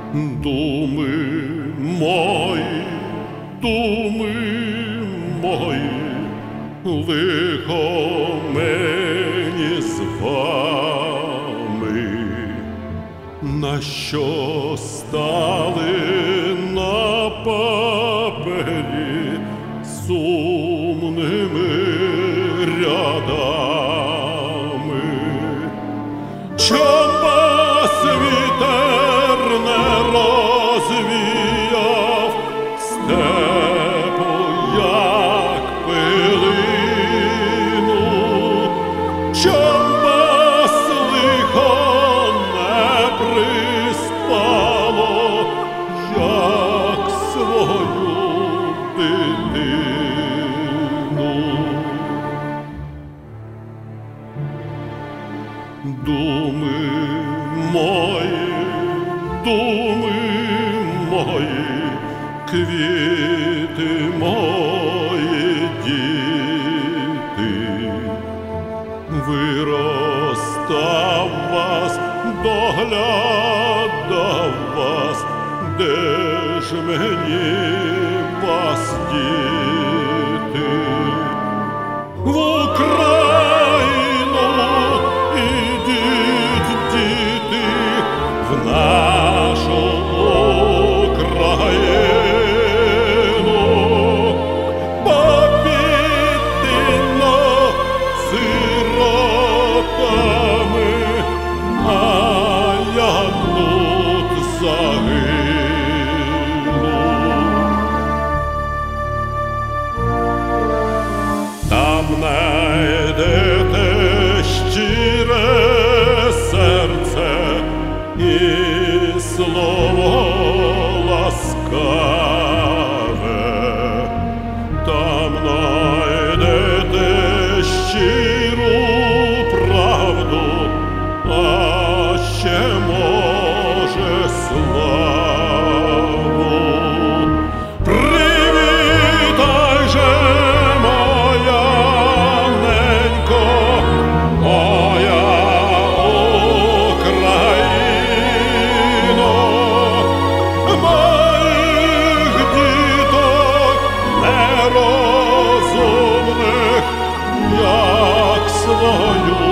Думи мої, лихо мені з вами, на що стали на папері сумними рядами. Чом вас вітер не розвіяв степу, як пилину? Чом вас лихо не приспало, як свою дитину? Думи мої, квіти мої, діти, виростав вас, доглядав вас, де ж мені вас діти? В Україну ідіть, діти, в нашу Україну, побідно сиротами, а я тут загину. Там найдете щире серце і слово ласкаве, там найдете щиру правду, а ще може славу. Привітай же, моя ненько, моя Україно, моїх діток нерозумних, як свою